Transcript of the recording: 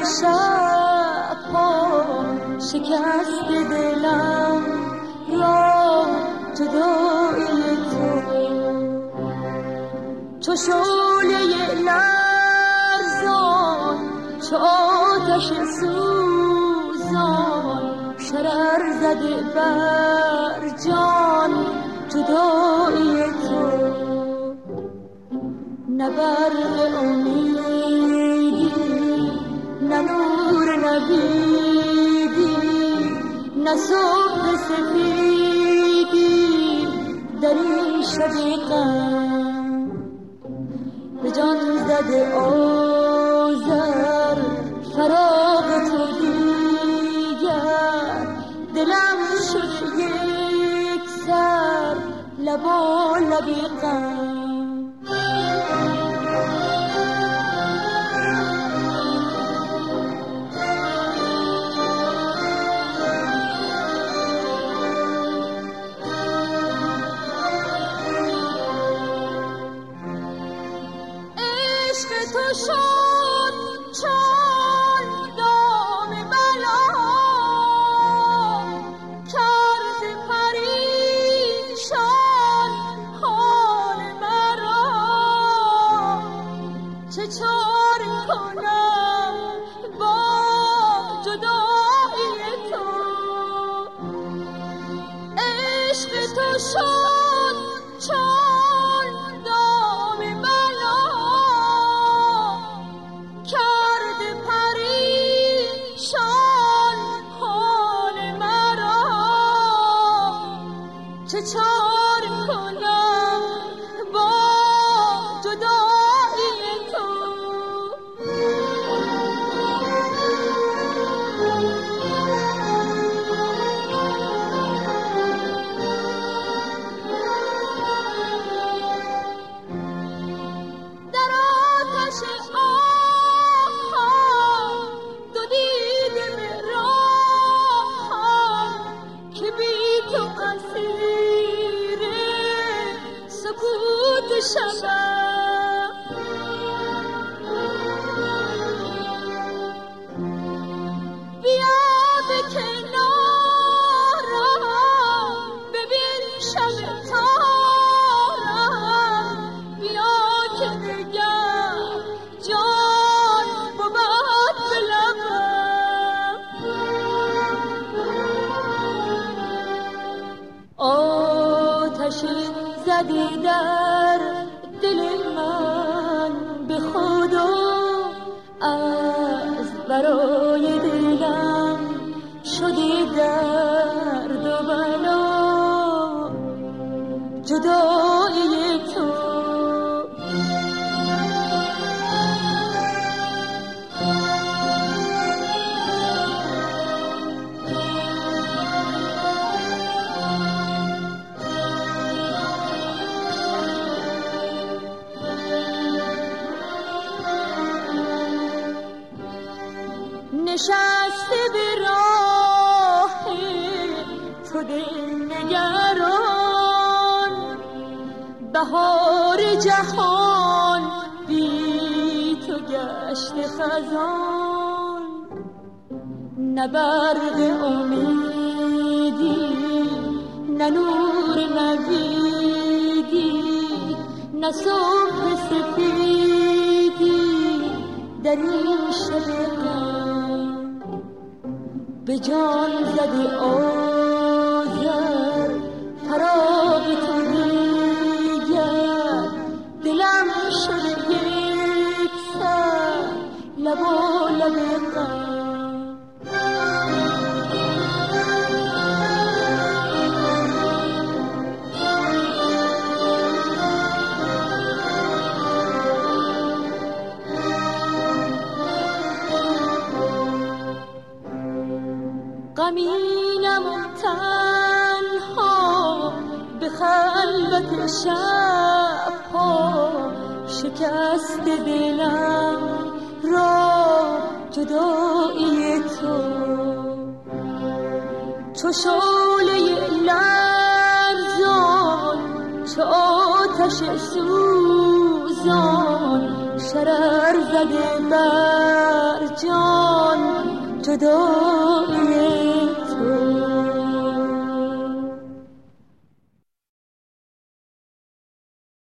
شب ها شکست دلم را جدایی تو شعله لرزان چو آتش سوزان شرر زده بر جان جدایی تو نه برق امیدی نه نور نویدی نه صبح سفیدی در این شب غم به جان زده آذر فراق تو دیگر دلم شده یک سر لبا لبی غم تو شد چون دام بلا کرد پریشان حال مرا چه چاره کنم با جدایی تو عشق تو شد چون دام بلا کرد پریشان حال مرا چه چاره کنم با جدایی تو در آتش شبم بیا به کنارم ببین شب تارم بیا که نگه جان بود به لبم آتشی زدی در دل من به خدا از برای دلم شدی درد و بلا جدایی تو نشسته به راه تو دلنگران بهار جهان بی تو گشت خزان نه برق امیدی نه نور نویدی نه صبح سفیدی در این شب غم به جان زدی آذر فراق تو دیگر دلم شده یک سر لبا لب غم غمینم تنها به خلوت شب ها شکست دلم را جدایی تو چو شعله لرزان چو آتش سوزان شرر زده بر جان جدایی